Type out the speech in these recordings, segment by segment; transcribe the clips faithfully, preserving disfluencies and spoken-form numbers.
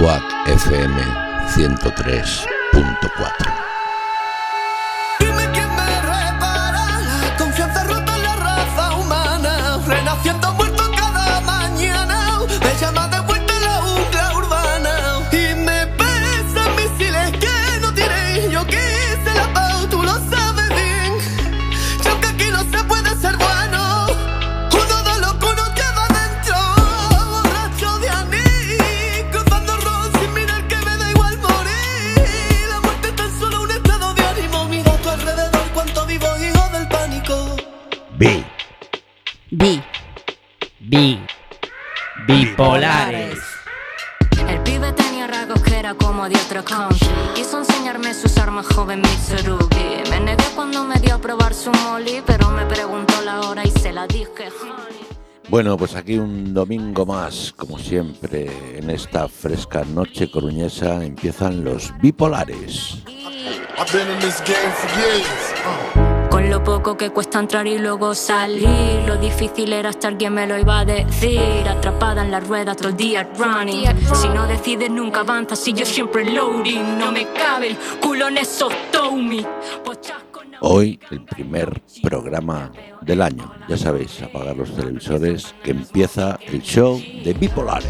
Quack F M ciento tres punto cuatro. Dime quién me repara la confianza rota en la raza humana, renaciendo muerto cada mañana, me llama de vuelta la jungla urbana y me pesan misiles que no tiré. Yo quise la paz, tú lo sabes bien, y aunque aquí no se puede ser bueno, uno de lo que uno lleva dentro, borracho de anís, cruzando ron sin mirar que me da igual morir. La muerte es tan solo un estado de ánimo, mira a tu alrededor cuánto vivo, hijo del pánico. B. Bi. Bi. Bipolares. El pibe tenía rasgos que era como de otro country. Quiso enseñarme sus armas, joven Mitsurugi. Me negué cuando me dio a probar su molly, pero me preguntó la hora y se la dije, honey. Bueno, pues aquí un domingo más, como siempre, en esta fresca noche coruñesa empiezan los bipolares. I've been in this game for years. Uh. Con lo poco que cuesta entrar y luego salir, lo difícil era estar quien me lo iba a decir. Atrapada en la rueda todo el día running. Si no decides nunca avanzas, si yo siempre loading. No me cabe el culo en esos Tommy. Hoy el primer programa del año. Ya sabéis, apagar los televisores que empieza el show de bipolares.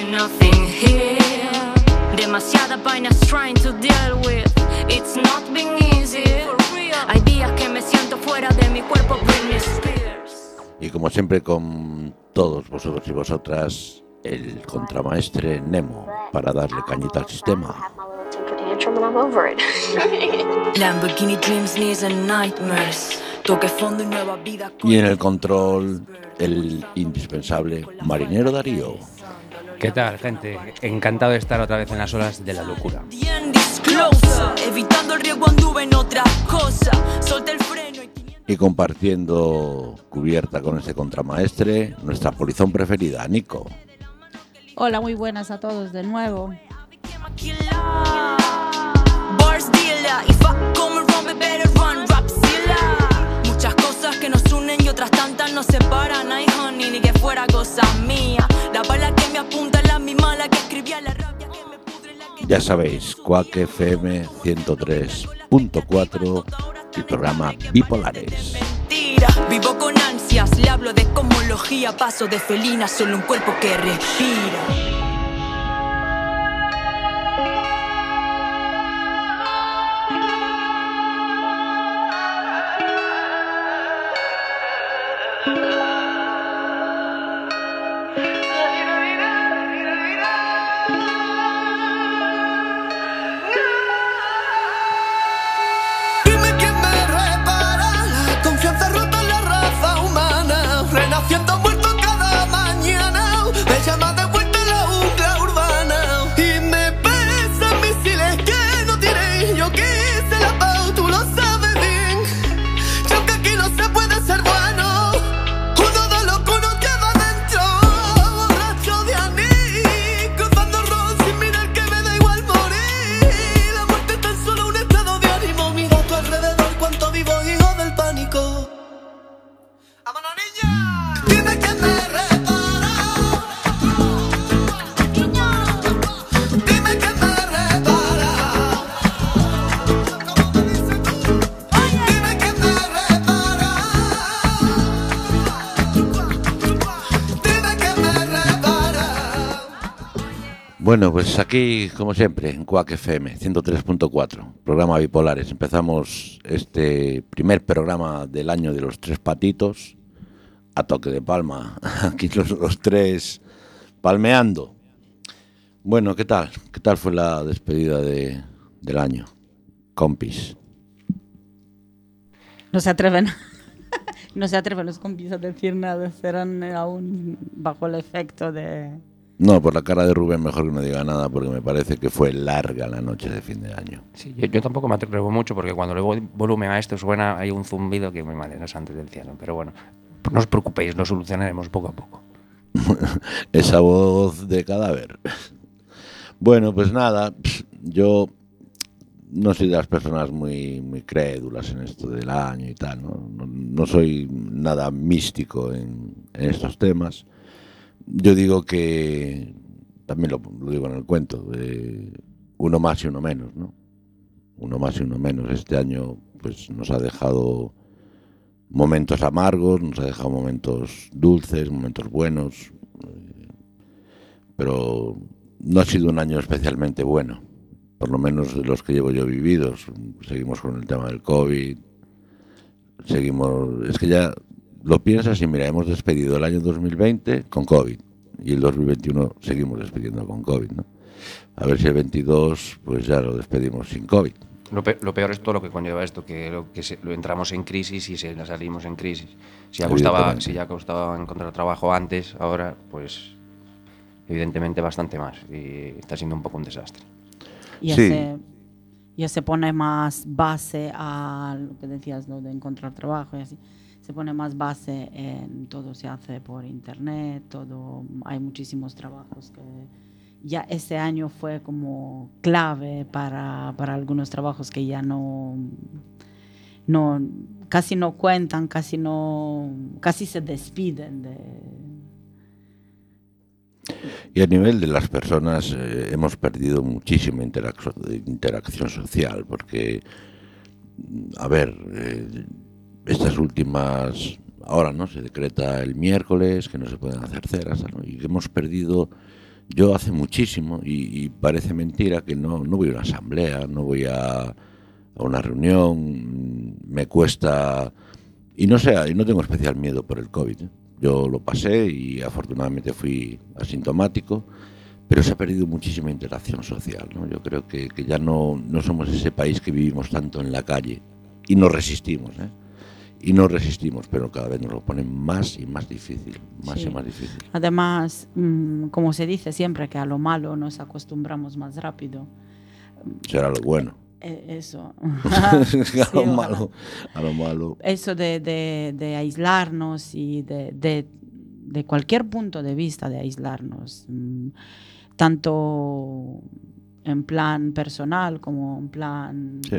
Demasiadas vainas trying to deal with. It's not been easy. Hay días que me siento fuera de mi cuerpo, Britney Spears. Y como siempre con todos vosotros y vosotras, el contramaestre Nemo, para darle cañita al sistema. Lamborghini dreams, knees and nightmares. Toque fondo y nueva vida. Y en el control, el indispensable Marinero Darío. ¿Qué tal, gente? Encantado de estar otra vez en las olas de la locura. Evitando el riesgo anduve en otra cosa. Solté el freno y... Y compartiendo cubierta con este contramaestre, nuestra polizón preferida, Nico. Hola, muy buenas a todos de nuevo. Muchas cosas que nos unen y otras tantas nos separan. Ay, honey, ni que fuera cosa mía. La bala que me apunta es la misma la que escribía, la rabia que me pudre la que... Ya sabéis, Quack F M ciento tres punto cuatro, el programa Bipolares. Mentira, vivo con ansias, le hablo de cosmología, paso de felina, solo un cuerpo que respira. Renaciendo muerto cada mañana, me llama de vuelta la jungla urbana y me pesan misiles que no tiré. Yo quise la paz, tú lo sabes bien, y aunque aquí no se puede ser bueno, uno de lo que uno lleva dentro, borracho de anís, cruzando ron sin mirar que me da igual morir. La muerte es tan solo un estado de ánimo, mira a tu alrededor cuánto vivo, hijo del pánico. ¡Vámonos, niña! Dime quién me repara. Dime quién me repara. Dime quién me repara. Dime quién me repara. Bueno, pues aquí, como siempre, en Quack F M ciento tres punto cuatro, programa Bipolares. Empezamos este primer programa del año de los tres patitos. A toque de palma, aquí los, los tres palmeando. Bueno, ¿qué tal? ¿Qué tal fue la despedida de, del año? Compis. No se atreven, no se atreven los compis a decir nada, estarán aún bajo el efecto de... No, por la cara de Rubén mejor que no diga nada porque me parece que fue larga la noche de fin de año. Sí, yo, yo tampoco me atrevo mucho porque cuando le doy volumen a esto suena, hay un zumbido que me madre no santos del cielo, pero bueno. No os preocupéis, lo solucionaremos poco a poco. Esa voz de cadáver. Bueno, pues nada, yo no soy de las personas muy, muy crédulas en esto del año y tal, ¿no? No, no soy nada místico en, en estos temas. Yo digo que también lo, lo digo en el cuento, de uno más y uno menos, ¿no? Uno más y uno menos. Este año pues nos ha dejado momentos amargos, nos ha dejado momentos dulces, momentos buenos, eh, pero no ha sido un año especialmente bueno, por lo menos de los que llevo yo vividos. Seguimos con el tema del COVID, seguimos, es que ya lo piensas y mira, hemos despedido el año dos mil veinte con COVID y el dos mil veintiuno seguimos despidiendo con COVID, ¿no? A ver si el veintidós pues ya lo despedimos sin COVID. Lo, pe lo peor es todo lo que conlleva esto, que, lo, que se, lo entramos en crisis y se, salimos en crisis. Si ya, costaba, si ya costaba encontrar trabajo antes, ahora pues evidentemente bastante más, y está siendo un poco un desastre. Ya, sí. se, ya se pone más base a lo que decías, ¿no? De encontrar trabajo y así. Se pone más base en todo, se hace por internet, todo, hay muchísimos trabajos que ya este año fue como clave para, para algunos trabajos que ya no, no, casi no cuentan, casi no, casi se despiden de... Y a nivel de las personas eh, hemos perdido muchísima interac interacción social, porque, a ver, eh, estas últimas, ahora no se decreta el miércoles que no se pueden hacer ceras, ¿no? Y hemos perdido, yo hace muchísimo, y, y parece mentira que no, no voy a una asamblea, no voy a, a una reunión, me cuesta, y no sé, y no tengo especial miedo por el COVID, ¿eh? Yo lo pasé y afortunadamente fui asintomático, pero se ha perdido muchísima interacción social, ¿no? Yo creo que, que ya no, no somos ese país que vivimos tanto en la calle, y nos resistimos, ¿eh? Y nos resistimos, pero cada vez nos lo ponen más y más difícil, más Sí. y más difícil. Además, mmm, como se dice siempre, que a lo malo nos acostumbramos más rápido. Será lo bueno. Eh, eso. a, Sí, lo ojalá. malo, a lo malo. Eso de, de, de aislarnos y de, de, de cualquier punto de vista de aislarnos, mmm, tanto en plan personal como en plan... Sí.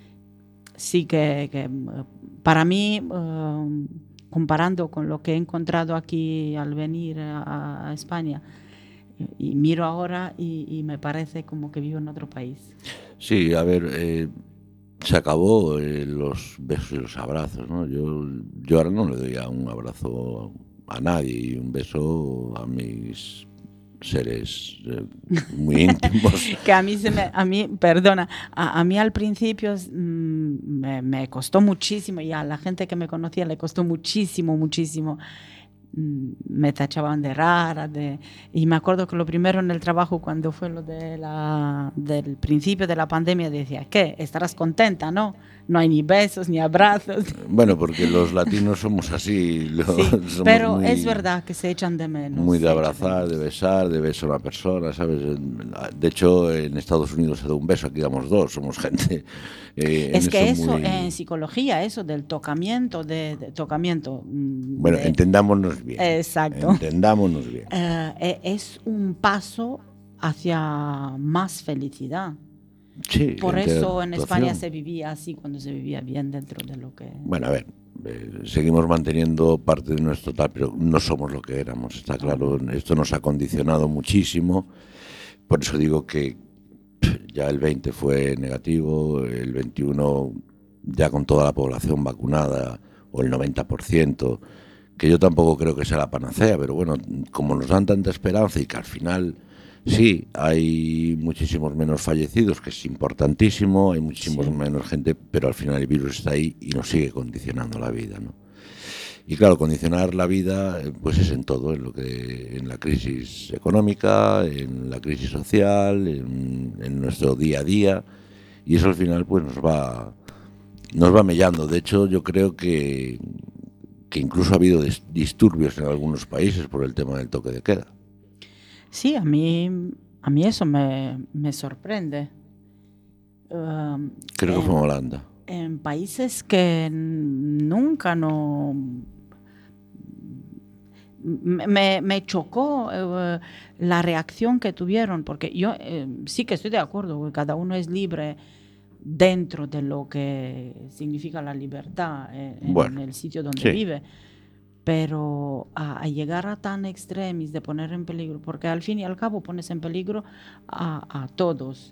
Sí que, que para mí, uh, comparando con lo que he encontrado aquí al venir a, a España, y, y miro ahora y, y me parece como que vivo en otro país. Sí, a ver, eh, se acabó eh, los besos y los abrazos, ¿no? Yo, yo ahora no le doy a un abrazo a nadie y un beso a mis seres eh, muy íntimos. Que a mí, se me, a mí perdona, a, a mí al principio mmm, me, me costó muchísimo, y a la gente que me conocía le costó muchísimo, muchísimo. Me tachaban de rara, de, y me acuerdo que lo primero en el trabajo, cuando fue lo de la, del principio de la pandemia, decía, ¿qué? ¿Estarás contenta? No, no hay ni besos ni abrazos. Bueno, porque los latinos somos así. Los, Sí, somos pero muy, es verdad que se echan de menos. Muy de se abrazar, de, de besar, de beso a una persona, ¿sabes? De hecho, en Estados Unidos se da un beso, aquí damos dos, somos gente... Eh, es que eso, muy... en psicología, eso del tocamiento, de, de tocamiento... Bueno, de, entendámonos bien. Exacto. Entendámonos bien. Eh, es un paso hacia más felicidad. Sí, por eso en España se vivía así, cuando se vivía bien dentro de lo que... Bueno, a ver, eh, seguimos manteniendo parte de nuestro tal, pero no somos lo que éramos, está claro. Esto nos ha condicionado muchísimo. Por eso digo que ya el veinte fue negativo, el veintiuno ya con toda la población vacunada, o el noventa por ciento, que yo tampoco creo que sea la panacea, pero bueno, como nos dan tanta esperanza y que al final... Sí, hay muchísimos menos fallecidos, que es importantísimo, hay muchísimos sí. menos gente, pero al final el virus está ahí y nos sigue condicionando la vida, ¿no? Y claro, condicionar la vida pues es en todo, en lo que en la crisis económica, en la crisis social, en, en nuestro día a día, y eso al final pues nos va nos va mellando. De hecho, yo creo que, que incluso ha habido disturbios en algunos países por el tema del toque de queda. Sí, a mí, a mí eso me, me sorprende. Uh, Creo que en, fue en Holanda. En países que nunca no... Me, me chocó uh, la reacción que tuvieron, porque yo uh, sí que estoy de acuerdo, que cada uno es libre dentro de lo que significa la libertad en, bueno, en el sitio donde sí. vive. pero a, a llegar a tan extremis de poner en peligro, porque al fin y al cabo pones en peligro a, a todos.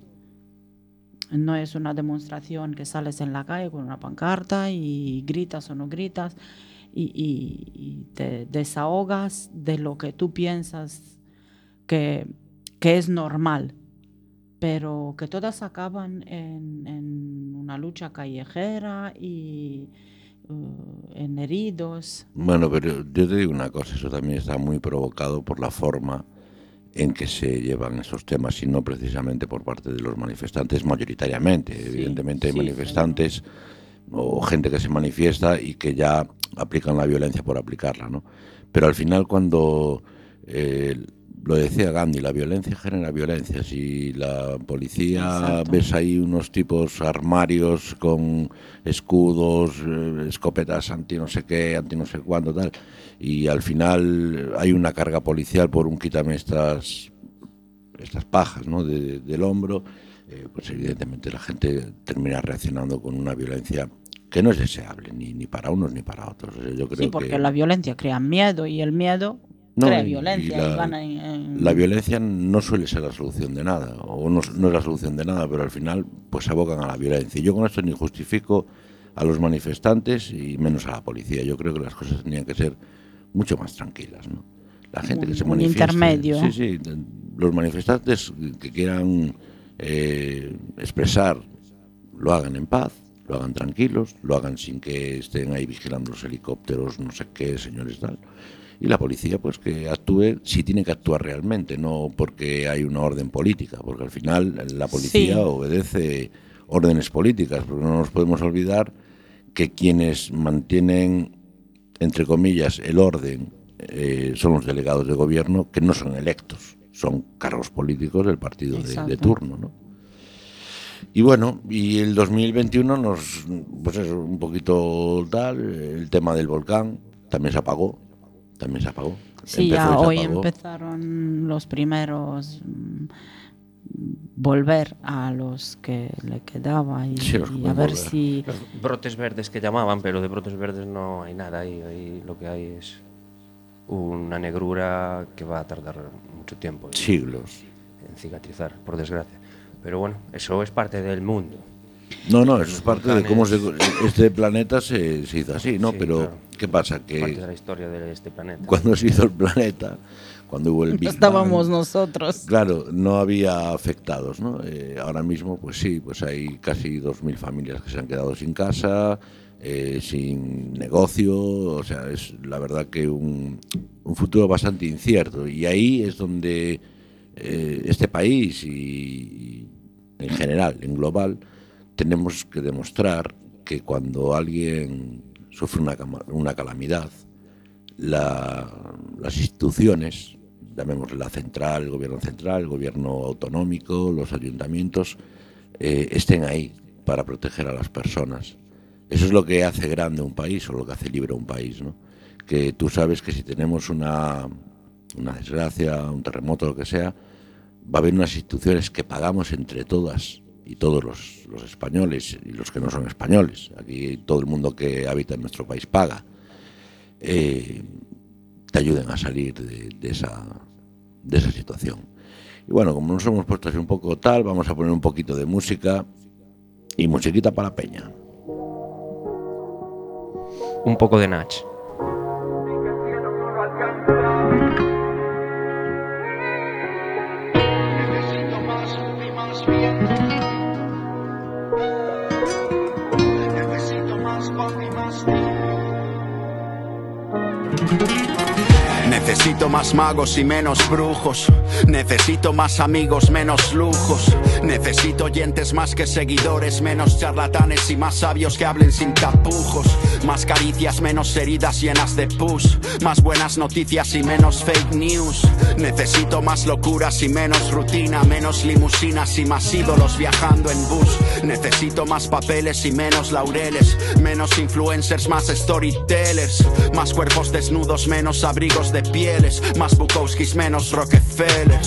No es una demostración que sales en la calle con una pancarta y gritas o no gritas y, y, y te desahogas de lo que tú piensas que, que es normal, pero que todas acaban en, en una lucha callejera y uh, en heridos. Bueno, pero yo te digo una cosa, eso también está muy provocado por la forma en que se llevan esos temas y no precisamente por parte de los manifestantes mayoritariamente. Sí, evidentemente hay sí, manifestantes pero... o gente que se manifiesta y que ya aplican la violencia por aplicarla, ¿no? Pero al final cuando, eh, lo decía Gandhi, la violencia genera violencia. Si la policía, exacto, ves ahí unos tipos armarios con escudos, eh, escopetas anti no sé qué, anti no sé cuándo, tal, y al final hay una carga policial por un quítame estas, estas pajas, ¿no?, de, del hombro, eh, pues evidentemente la gente termina reaccionando con una violencia que no es deseable, ni, ni para unos ni para otros. O sea, yo creo sí, porque que... la violencia crea miedo y el miedo no, crea y, violencia. Y la, y van en, en... la violencia no suele ser la solución de nada, o no, no es la solución de nada, pero al final pues se abocan a la violencia. Y yo con esto ni justifico a los manifestantes y menos a la policía. Yo creo que las cosas tenían que ser mucho más tranquilas, ¿no? La gente un, que se manifiesta, un intermedio, ¿eh? Sí, sí, los manifestantes que quieran eh, expresar, lo hagan en paz, lo hagan tranquilos, lo hagan sin que estén ahí vigilando los helicópteros, no sé qué, señores tal. Y la policía, pues que actúe si tiene que actuar realmente, no porque hay una orden política, porque al final la policía sí. obedece órdenes políticas, porque no nos podemos olvidar que quienes mantienen, entre comillas, el orden eh, son los delegados de gobierno, que no son electos, son cargos políticos del partido de, de turno, ¿no? Y bueno, y el dos mil veintiuno nos, pues eso, un poquito tal, el tema del volcán también se apagó, también se apagó. Sí, ya hoy apagó. Empezaron los primeros mm, volver a los que le quedaba y, sí, y a ver volver. si... Los brotes verdes que llamaban, pero de brotes verdes no hay nada, ahí, ahí lo que hay es una negrura que va a tardar mucho tiempo. Siglos. En cicatrizar, por desgracia. Pero bueno, eso es parte del mundo. No, no, eso es parte de cómo se, este planeta se, se hizo así, ¿no? Sí, pero, claro. ¿Qué pasa? Que parte de la historia de este planeta. Cuando se hizo el planeta, cuando hubo el Big Bang, estábamos nosotros. Claro, no había afectados, ¿no? Eh, ahora mismo, pues sí, pues hay casi dos mil familias que se han quedado sin casa, eh, sin negocio, o sea, es la verdad que un, un futuro bastante incierto. Y ahí es donde eh, este país y, y en general, en global, tenemos que demostrar que cuando alguien sufre una, una calamidad, la, las instituciones, llamémosle la central, el gobierno central, el gobierno autonómico, los ayuntamientos, eh, estén ahí para proteger a las personas. Eso es lo que hace grande un país o lo que hace libre un país, ¿no? Que tú sabes que si tenemos una, una desgracia, un terremoto, lo que sea, va a haber unas instituciones que pagamos entre todas y todos los, los españoles y los que no son españoles. Aquí todo el mundo que habita en nuestro país paga. Eh, te ayuden a salir de, de, esa, de esa situación. Y bueno, como nos hemos puesto así un poco tal, vamos a poner un poquito de música y musiquita para la peña. Un poco de Nach. Necesito más y más viento. Necesito más paz y más tiempo. Necesito más magos y menos brujos. Necesito más amigos, menos lujos. Necesito oyentes más que seguidores, menos charlatanes y más sabios que hablen sin tapujos. Más caricias, menos heridas llenas de pus. Más buenas noticias y menos fake news. Necesito más locuras y menos rutina. Menos limusinas y más ídolos viajando en bus. Necesito más papeles y menos laureles. Menos influencers, más storytellers. Más cuerpos desnudos, menos abrigos de pieles. Más Bukowskis, menos Rockefellers.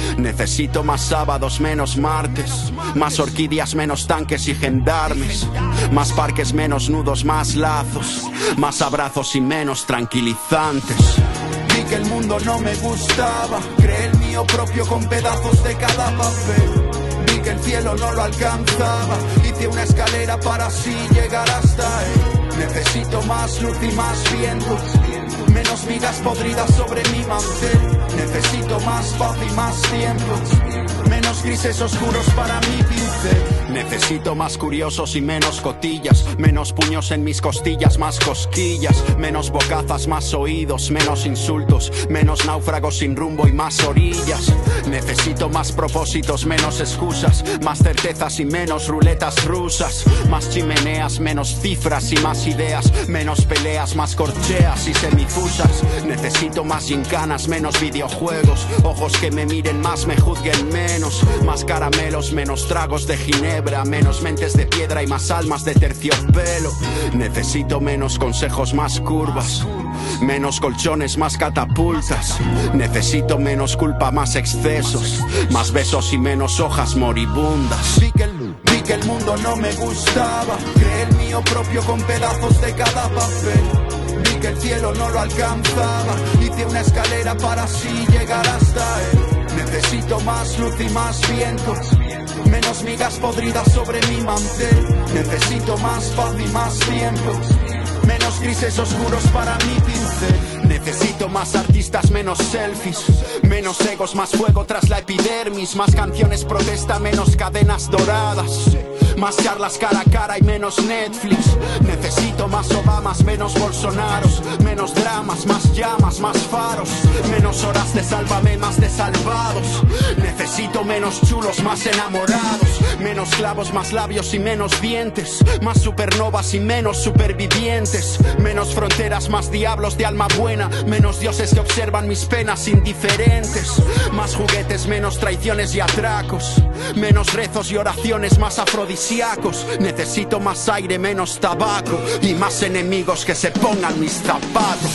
Necesito más sábados, menos martes. Más orquídeas, menos tanques y gendarmes. Más parques, menos nudos, más lazos. Más abrazos y menos tranquilizantes. Vi que el mundo no me gustaba. Creé el mío propio con pedazos de cada papel. Vi que el cielo no lo alcanzaba. Hice una escalera para así llegar hasta él. Necesito más luz y más viento. Menos migas podridas sobre mi mantel. Necesito más paz y más tiempo. Menos grises oscuros para mi pincel. Necesito más curiosos y menos cotillas. Menos puños en mis costillas, más cosquillas. Menos bocazas, más oídos. Menos insultos, menos náufragos sin rumbo y más orillas. Necesito más propósitos, menos excusas. Más certezas y menos ruletas rusas. Más chimeneas, menos cifras y más ideas. Menos peleas, más corcheas y semifusas. Necesito más gincanas, menos videojuegos. Ojos que me miren más, me juzguen menos. Más caramelos, menos tragos de ginebra. Menos mentes de piedra y más almas de terciopelo. Necesito menos consejos, más curvas. Menos colchones, más catapultas. Necesito menos culpa, más excesos. Más besos y menos hojas moribundas. Vi que el, vi que el mundo no me gustaba. Creé el mío propio con pedazos de cada papel. Vi que el cielo no lo alcanzaba. Hice una escalera para así llegar hasta él. Necesito más luz y más viento. Menos migas podridas sobre mi mantel. Necesito más paz y más tiempo. Menos grises oscuros para mi pincel. Necesito más artistas, menos selfies. Menos egos, más fuego tras la epidermis. Más canciones protesta, menos cadenas doradas. Más charlas cara a cara y menos Netflix. Necesito más Obamas, menos Bolsonaros. Menos dramas, más llamas, más faros. Menos horas de sálvame, más de salvados. Necesito menos chulos, más enamorados. Menos clavos, más labios y menos dientes. Más supernovas y menos supervivientes. Menos fronteras, más diablos de alma buena. Menos dioses que observan mis penas indiferentes. Más juguetes, menos traiciones y atracos. Menos rezos y oraciones, más afrodisíacos. Necesito más aire, menos tabaco. Y más enemigos que se pongan mis zapatos.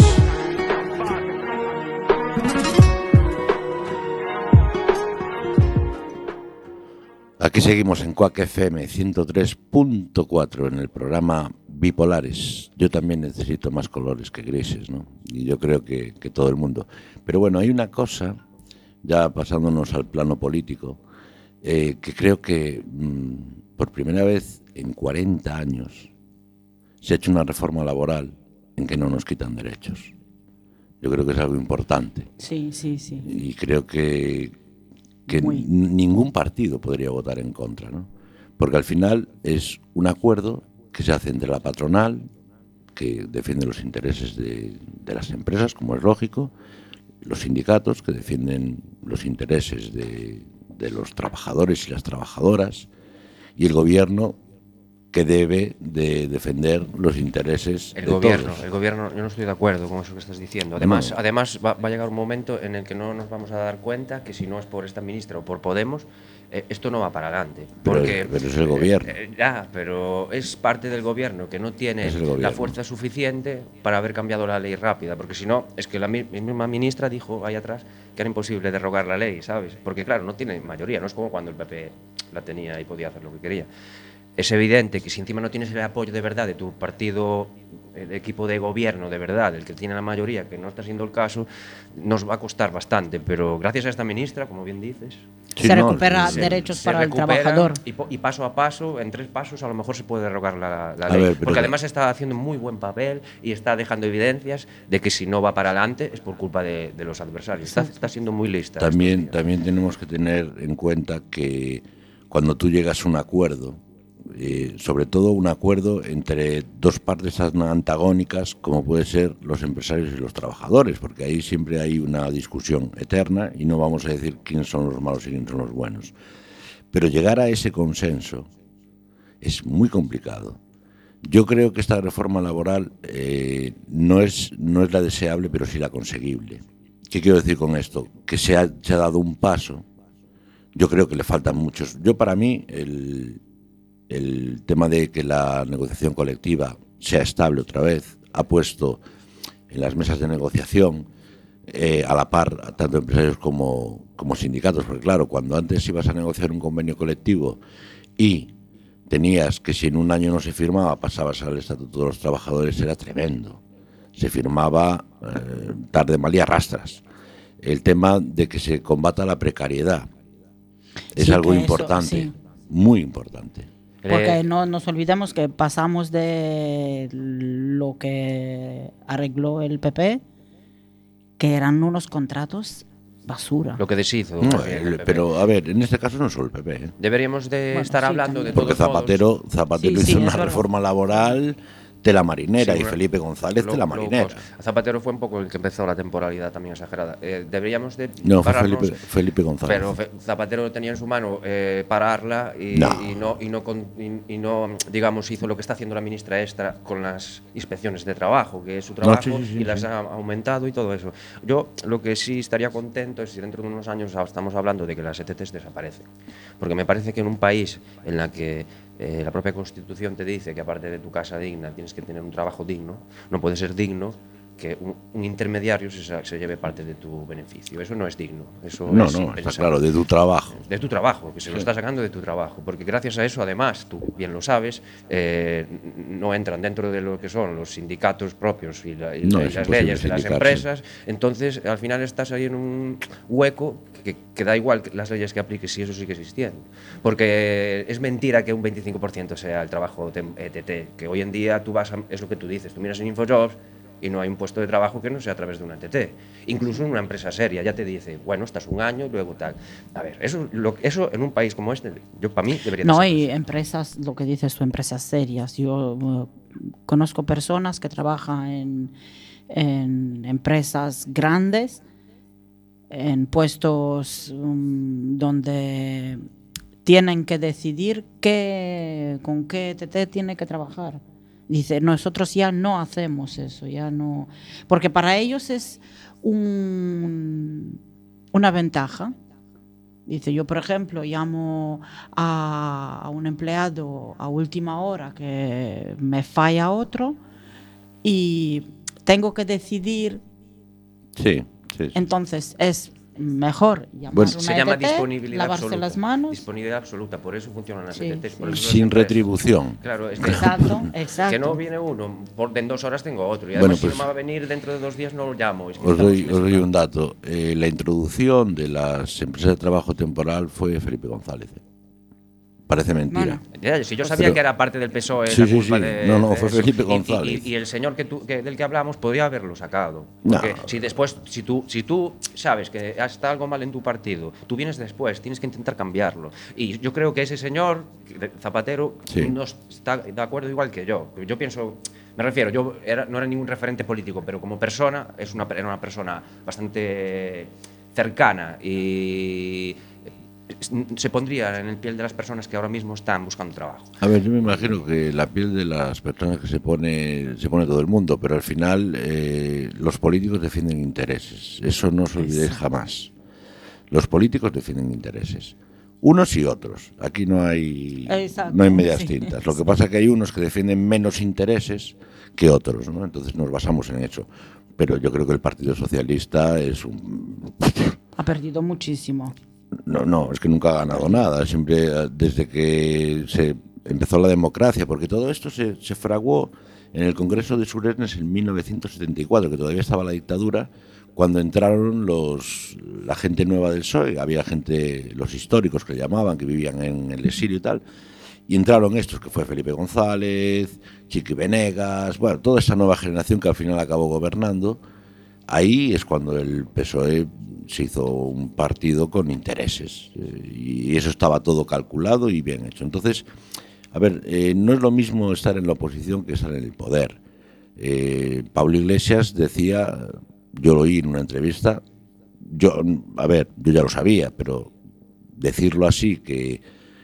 Aquí seguimos en Quack F M ciento tres punto cuatro en el programa Bipolares. Yo también necesito más colores que grises, ¿no? Y yo creo que, que todo el mundo. Pero bueno, hay una cosa, ya pasándonos al plano político, eh, que creo que mmm, por primera vez en cuarenta años se ha hecho una reforma laboral en que no nos quitan derechos. Yo creo que es algo importante. Sí, sí, sí. Y creo que, que n- ningún partido podría votar en contra, ¿no? Porque al final es un acuerdo que se hace entre la patronal, que defiende los intereses de, de las empresas, como es lógico, los sindicatos, que defienden los intereses de, de los trabajadores y las trabajadoras, y el gobierno, que debe de defender los intereses el de gobierno, todos. El gobierno, yo no estoy de acuerdo con eso que estás diciendo. Además, No. además va, va a llegar un momento en el que no nos vamos a dar cuenta que si no es por esta ministra o por Podemos, eh, esto no va para adelante. Pero- Porque, pero es el gobierno. eh, eh, ya, pero es parte del gobierno que no tiene Es el la gobierno. fuerza suficiente para haber cambiado la ley rápida. Porque si no, es que la mi- misma ministra dijo ahí atrás que era imposible derrogar la ley, ¿sabes? Porque claro, no tiene mayoría, no es como cuando el P P la tenía y podía hacer lo que quería. Es evidente que si encima no tienes el apoyo de verdad de tu partido, el equipo de gobierno de verdad, el que tiene la mayoría, que no está siendo el caso, nos va a costar bastante. Pero gracias a esta ministra, como bien dices, Sí, se no, recupera sí, derechos se para el recupera trabajador. Y, po- y paso a paso, en tres pasos, a lo mejor se puede derrogar la, la A ley. ver, pero- Porque además está haciendo muy buen papel y está dejando evidencias de que si no va para adelante es por culpa de, de los adversarios. Está, está siendo muy lista. También, estos días. también tenemos que tener en cuenta que cuando tú llegas a un acuerdo, eh, sobre todo un acuerdo entre dos partes antagónicas, como puede ser los empresarios y los trabajadores, porque ahí siempre hay una discusión eterna y no vamos a decir quiénes son los malos y quiénes son los buenos. Pero llegar a ese consenso es muy complicado. Yo creo que esta reforma laboral eh, no es, no es la deseable, pero sí la conseguible. ¿Qué quiero decir con esto? Que se ha, se ha dado un paso. Yo creo que le faltan muchos. Yo, para mí, el, el tema de que la negociación colectiva sea estable otra vez ha puesto en las mesas de negociación eh, a la par, tanto empresarios como, como sindicatos, porque claro, cuando antes ibas a negociar un convenio colectivo y tenías que si en un año no se firmaba, pasabas al Estatuto de los Trabajadores, era tremendo. Se firmaba eh, tarde, mal y arrastras. El tema de que se combata la precariedad es Sí, algo que eso, importante, sí. muy importante. Porque Eh, no nos olvidemos que pasamos de lo que arregló el P P, que eran unos contratos basura. Lo que deshizo. No, más bien, el- el P P. pero a ver, en este caso no solo el P P, ¿eh? Deberíamos de Bueno, estar sí, hablando de también. Porque todos modos. Zapatero, Zapatero Sí, sí, hizo es una verdad. reforma laboral tela marinera Sí, y bueno, Felipe González lo- tela lo- marinera. Zapatero fue un poco el que empezó la temporalidad también exagerada. Eh, deberíamos de No, fue pararnos, Felipe, Felipe González. pero Fe- Zapatero tenía en su mano eh, pararla y No. y no, y, no con- y- y no, digamos, hizo lo que está haciendo la ministra Extra con las inspecciones de trabajo, que es su trabajo, sí, sí, sí, y las sí. ha aumentado y todo eso. Yo lo que sí estaría contento es si dentro de unos años estamos hablando de que las E T Ts desaparecen. Porque me parece que en un país en la que eh, la propia Constitución te dice que aparte de tu casa digna tienes que tener un trabajo digno, no puede ser digno que un, un intermediario se, sa- se lleve parte de tu beneficio. Eso no es digno. Eso No, es no, impensable. está claro, de tu trabajo. De tu trabajo, que se lo está sacando de tu trabajo. Porque gracias a eso, además, tú bien lo sabes, eh, no entran dentro de lo que son los sindicatos propios y, la- y No, la- y es las imposible leyes de las sindicarse. empresas. Entonces, al final estás ahí en un hueco que, que da igual que las leyes que apliques si eso sigue existiendo. Porque es mentira que un veinticinco por ciento sea el trabajo tem- E T T, que hoy en día tú vas a, es lo que tú dices, tú miras en InfoJobs y no hay un puesto de trabajo que no sea a través de una E T T. Incluso en una empresa seria ya te dice, bueno, estás un año y luego tal. A ver, eso, lo, eso en un país como este, yo para mí debería de No, ser y así. empresas, lo que dices tú, empresas serias. Yo eh, conozco personas que trabajan en, en empresas grandes, en puestos um, donde tienen que decidir qué, con qué E T T tiene que trabajar. Dice, nosotros ya no hacemos eso, ya no, porque para ellos es un, una ventaja. Dice, yo por ejemplo llamo a, a un empleado a última hora que me falla otro y tengo que decidir, Sí, sí, sí. entonces es mejor llamar Bueno, una Se llama E T T, disponibilidad lavarse absoluta. las manos. Disponibilidad absoluta, por eso funcionan las Sí, E T Ts. por sí. eso las Sin empresas. retribución. Claro, es que, Exacto, exacto. que no viene uno, por, en dos horas tengo otro. Y Bueno, además, pues- si no me va a venir dentro de dos días, no lo llamo. Es que Os estamos doy, en os ese doy plan. un dato. Eh, la introducción de las empresas de trabajo temporal fue Felipe González. ¿eh? Parece mentira. Bueno. Ya, si yo sabía Pero- que era parte del P S O E Sí, la sí, culpa sí. de, No, no, de fue eso. Felipe Y- y- González. Y, y el señor que tú, que, del que hablamos podía haberlo sacado. No. Porque si después, si tú, si tú sabes que está algo mal en tu partido, tú vienes después, tienes que intentar cambiarlo. Y yo creo que ese señor, que- Zapatero, Sí. no está de acuerdo igual que yo. Yo pienso, me refiero, yo era, no era ningún referente político, pero como persona, es una, era una persona bastante cercana y se pondría en el piel de las personas que ahora mismo están buscando trabajo. A ver, yo me imagino que la piel de las personas que se pone se pone todo el mundo, pero al final eh, los políticos defienden intereses. Eso no se olvide jamás. Los políticos defienden intereses. Unos y otros. Aquí no hay Exacto, no hay medias sí. tintas. Lo que pasa es que hay unos que defienden menos intereses que otros, ¿no? Entonces nos basamos en eso. Pero yo creo que el Partido Socialista es un... Ha perdido muchísimo. No, no, es que nunca ha ganado nada. Siempre, eh, desde que se empezó la democracia, porque todo esto se, se fraguó en el Congreso de Suresnes en mil novecientos setenta y cuatro, que todavía estaba la dictadura, cuando entraron los la gente nueva del P S O E. Había gente, los históricos que llamaban, que vivían en el exilio y tal, y entraron estos, que fue Felipe González, Chiqui Venegas, bueno, toda esa nueva generación que al final acabó gobernando. Ahí es cuando el P S O E se hizo un partido con intereses, eh, y eso estaba todo calculado y bien hecho. Entonces, a ver, eh, no es lo mismo estar en la oposición que estar en el poder. Eh, Pablo Iglesias decía, yo lo oí en una entrevista, yo, a ver, yo ya lo sabía, pero decirlo así, que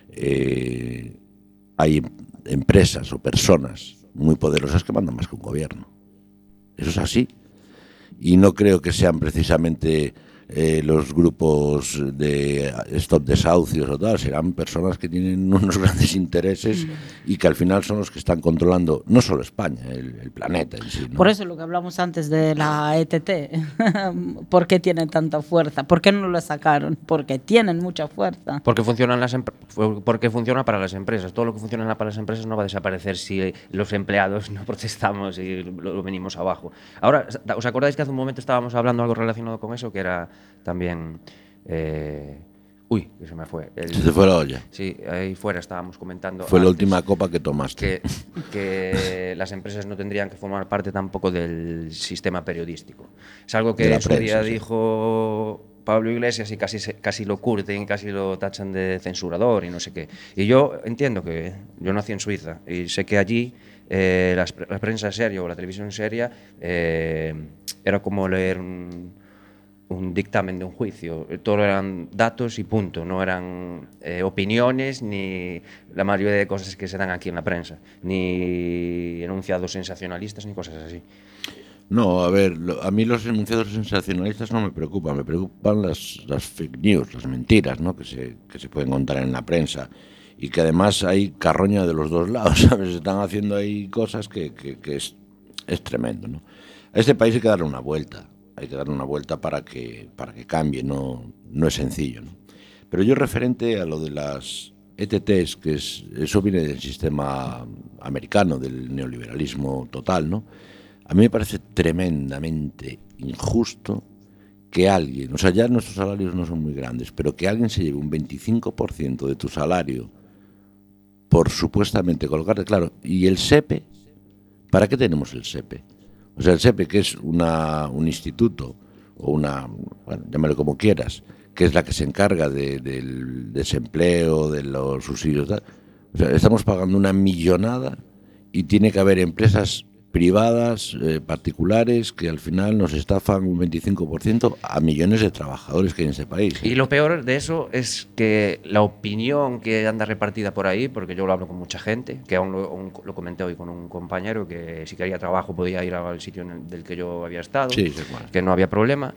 eh, hay empresas o personas muy poderosas que mandan más que un gobierno. Eso es así. Y no creo que sean precisamente eh, los grupos de stop desahucios o tal, serán personas que tienen unos grandes intereses mm. y que al final son los que están controlando no solo España, el, el planeta en sí, ¿no? Por eso lo que hablamos antes de la E T T, ¿por qué tiene tanta fuerza? ¿Por qué no la sacaron? Porque tienen mucha fuerza. Porque funcionan las porque funciona para las empresas. Todo lo que funciona para las empresas no va a desaparecer si los empleados no protestamos y lo, lo venimos abajo. Ahora, ¿os acordáis que hace un momento estábamos hablando algo relacionado con eso? Que era también... Eh, uy, que se me fue. El, se te fue la olla. Sí, ahí fuera estábamos comentando... Fue la última copa que tomaste. Que, que las empresas no tendrían que formar parte tampoco del sistema periodístico. Es algo que en su día sí. dijo... Pablo Iglesias y casi, casi lo curten, casi lo tachan de censurador y no sé qué. Y yo entiendo que yo nací en Suiza y sé que allí eh, la, la prensa seria o la televisión seria eh, era como leer un, un dictamen de un juicio. Todo eran datos y punto, no eran eh, opiniones ni la mayoría de cosas que se dan aquí en la prensa, ni enunciados sensacionalistas ni cosas así. No, a ver, lo, a mí los enunciados sensacionalistas no me preocupan, me preocupan las, las fake news, las mentiras, ¿no? que, se, que se pueden contar en la prensa y que además hay carroña de los dos lados, ¿sabes? Se están haciendo ahí cosas que, que, que es, es tremendo, ¿no? A este país hay que darle una vuelta, hay que darle una vuelta para que, para que cambie, no, no es sencillo, ¿no? Pero yo referente a lo de las E T Ts, que es, eso viene del sistema americano, del neoliberalismo total, ¿no? A mí me parece tremendamente injusto que alguien, o sea, ya nuestros salarios no son muy grandes, pero que alguien se lleve un veinticinco por ciento de tu salario por supuestamente colgarte, claro, y el S E P E, ¿para qué tenemos el S E P E? O sea, el S E P E, que es una, un instituto, o una, bueno, llámalo como quieras, que es la que se encarga de, del desempleo, de los subsidios, tal. O sea, estamos pagando una millonada y tiene que haber empresas privadas, eh, particulares, que al final nos estafan un veinticinco por ciento a millones de trabajadores que hay en ese país. Y lo peor de eso es que la opinión que anda repartida por ahí, porque yo lo hablo con mucha gente, que aún lo, aún lo comenté hoy con un compañero, que si quería trabajo podía ir al sitio en el, del que yo había estado, sí, sí, bueno. que no había problema,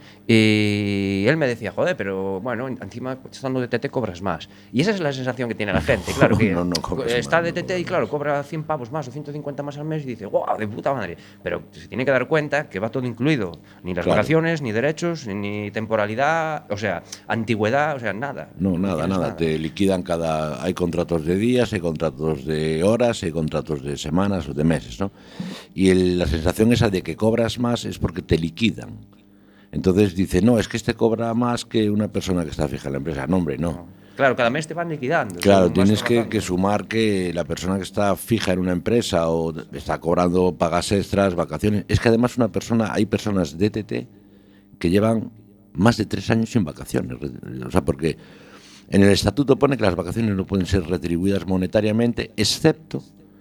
y él me decía, joder, pero bueno, encima estando de T T cobras más. Y esa es la sensación que tiene la gente, claro, que no, no está más, de T T no y claro, cobra cien pavos más o ciento cincuenta más al mes y dice, wow, de puta madre, pero se tiene que dar cuenta que va todo incluido, ni las claro. vacaciones, ni derechos, ni temporalidad, o sea, antigüedad, o sea, nada. No, nada, nada, nada, te liquidan cada... Hay contratos de días, hay contratos de horas, hay contratos de semanas o de meses, ¿no? Y el, la sensación esa de que cobras más es porque te liquidan. Entonces dice, no, es que este cobra más que una persona que está fija en la empresa. No, hombre, no. no. Claro, cada mes te van liquidando. Claro, tienes que, que sumar que la persona que está fija en una empresa o está cobrando pagas extras, vacaciones. Es que además una persona, hay personas de T T que llevan más de tres años sin vacaciones. O sea, porque en el estatuto pone que las vacaciones no pueden ser retribuidas monetariamente, excepto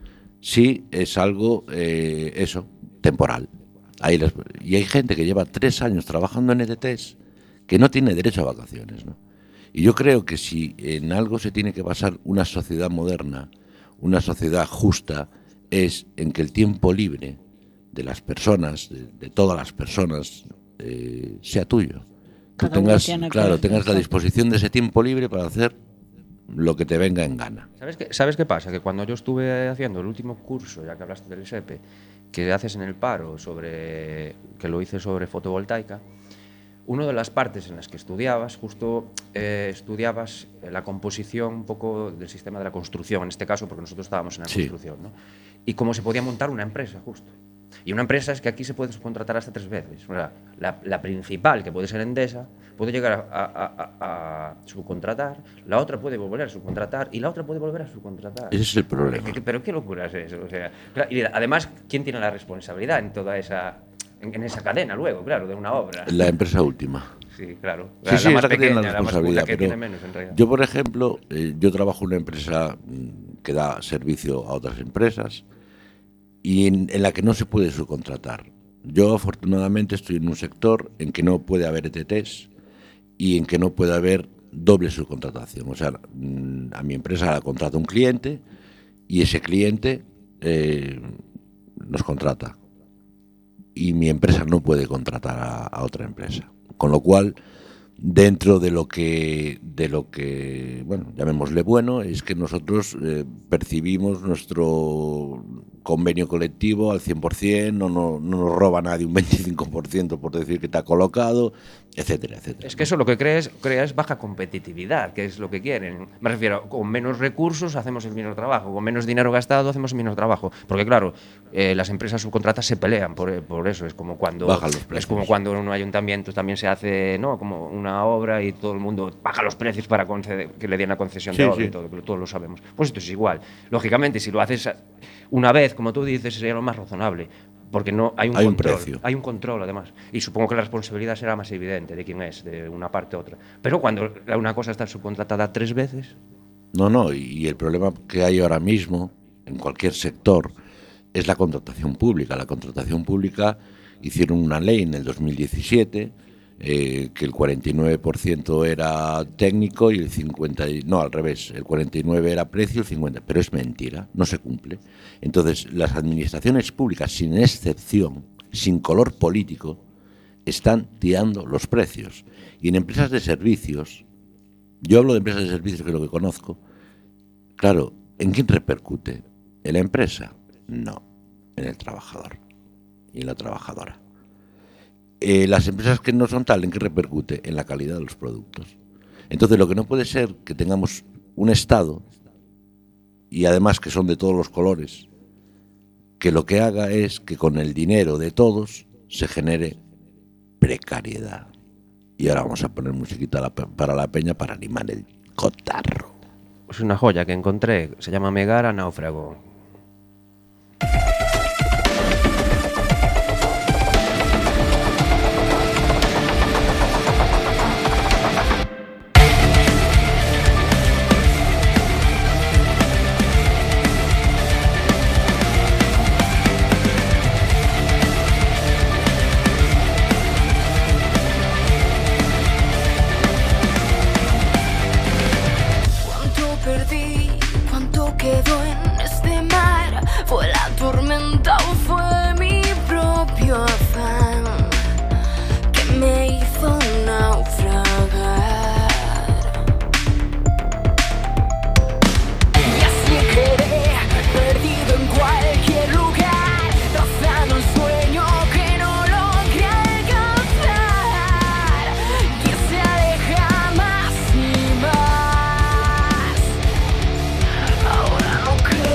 si es algo, eh, eso, temporal. Hay las, y hay gente que lleva tres años trabajando en E T Ts que no tiene derecho a vacaciones, ¿no? Y yo creo que si en algo se tiene que basar una sociedad moderna, una sociedad justa, es en que el tiempo libre de las personas, de, de todas las personas, eh, sea tuyo. Tú tengas, claro, tengas la disposición de ese tiempo libre para hacer lo que te venga en gana. ¿Sabes qué, ¿Sabes qué pasa? Que cuando yo estuve haciendo el último curso, ya que hablaste del S E P E, que haces en el paro, sobre que lo hice sobre fotovoltaica, una de las partes en las que estudiabas, justo eh, estudiabas la composición un poco del sistema de la construcción, en este caso, porque nosotros estábamos en la sí. construcción, ¿no? Y cómo se podía montar una empresa, justo. Y una empresa es que aquí se puede subcontratar hasta tres veces. O sea, la, la principal, que puede ser Endesa, puede llegar a, a, a, a subcontratar, la otra puede volver a subcontratar y la otra puede volver a subcontratar. Ese es el problema. ¿Pero, pero qué locura es eso? O sea, y además, ¿quién tiene la responsabilidad en toda esa... en esa cadena luego, claro, de una obra? La empresa última. Sí, claro. Sí, la, sí, la más esa que pequeña, tiene la responsabilidad. La que pero tiene menos, en realidad. Yo, por ejemplo, eh, yo trabajo en una empresa que da servicio a otras empresas y en, en la que no se puede subcontratar. Yo, afortunadamente, estoy en un sector en que no puede haber E T Ts y en que no puede haber doble subcontratación. O sea, a mi empresa la contrata un cliente y ese cliente eh, nos contrata. Y mi empresa no puede contratar a, a otra empresa. Con lo cual, dentro de lo que, de lo que, bueno, llamémosle bueno, es que nosotros eh, percibimos nuestro convenio colectivo al cien por ciento, no, no, no nos roba nadie un veinticinco por ciento por decir que te ha colocado, etcétera, etcétera. Es que eso lo que crea es, crea es baja competitividad, que es lo que quieren. Me refiero, con menos recursos hacemos el mismo trabajo, con menos dinero gastado hacemos el mismo trabajo. Porque claro, eh, las empresas subcontratas se pelean por, por eso. Es como cuando Bajan los precios. Es como cuando en un ayuntamiento también se hace, ¿no?, como una obra y todo el mundo baja los precios para conceder, que le den la concesión Sí, de obra sí. y todo, que todos lo sabemos. Pues esto es igual. Lógicamente, si lo haces una vez, como tú dices, sería lo más razonable. Porque no hay un Hay un control, precio. hay un control además, y supongo que la responsabilidad será más evidente de quién es, de una parte u otra. Pero cuando una cosa está subcontratada tres veces, No, no, y el problema que hay ahora mismo en cualquier sector es la contratación pública. La contratación pública hicieron una ley en el dos mil diecisiete eh, que el cuarenta y nueve por ciento era técnico y el cincuenta por ciento, no, al revés, el cuarenta y nueve por ciento era precio y el cincuenta por ciento, pero es mentira, no se cumple. Entonces, las administraciones públicas, sin excepción, sin color político, están tirando los precios. Y en empresas de servicios, yo hablo de empresas de servicios que es lo que conozco, claro, ¿en quién repercute? ¿En la empresa? No, en el trabajador y en la trabajadora. Eh, las empresas que no son tal, ¿en qué repercute? En la calidad de los productos. Entonces, lo que no puede ser que tengamos un Estado, y además que son de todos los colores, que lo que haga es que con el dinero de todos se genere precariedad. Y ahora vamos a poner musiquita la, para la peña para animar el cotarro. es una joya que encontré, se llama Megara Náufrago. Ahora no creo.